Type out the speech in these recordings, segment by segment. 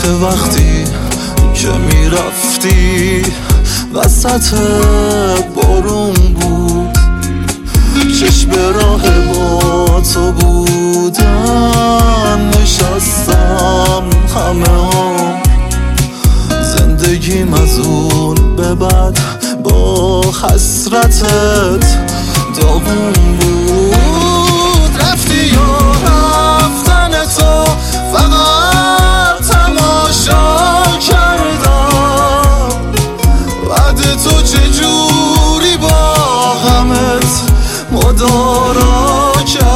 آخه وقتی که میرفتی وسط بارون بود، چشم راه با تو بودن، نشستم همه هم زندگیم از اون به بعد با حسرتت داغون بود. رفتی یا رفتن تو فقط تماشا کردم، بعد تو چجوری با غمت مدارا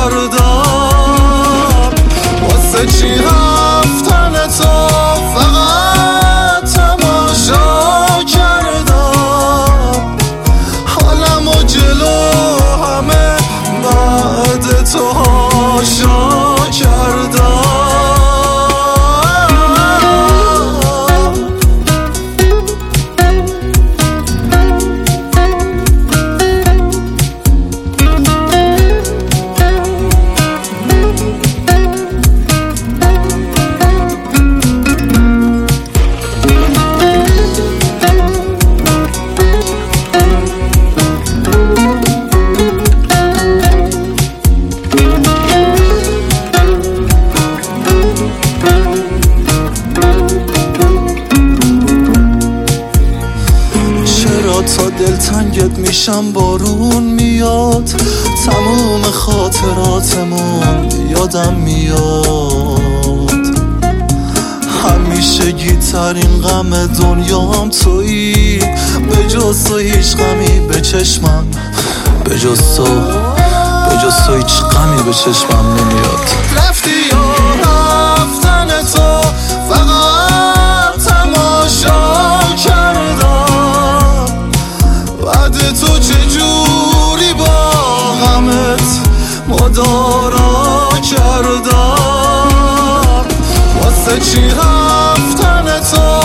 کردم. واسه چی رفتن تو فقط تماشا کردم، حالمو جلو همه بعد تو هاشا کردم. تا دلتنگت میشم بارون میاد، تموم خاطراتمون یادم میاد. همیشگی ترین غم دنیام تویی، به جز تو هیچ غمی به چشمم، به جز تو هیچ غمی به چشمم نمیاد. رفتی یا رفتن تو فقط تماشا کردم، بعد تو چجوری با غمت مدارا کردم. واسه چی رفتن تو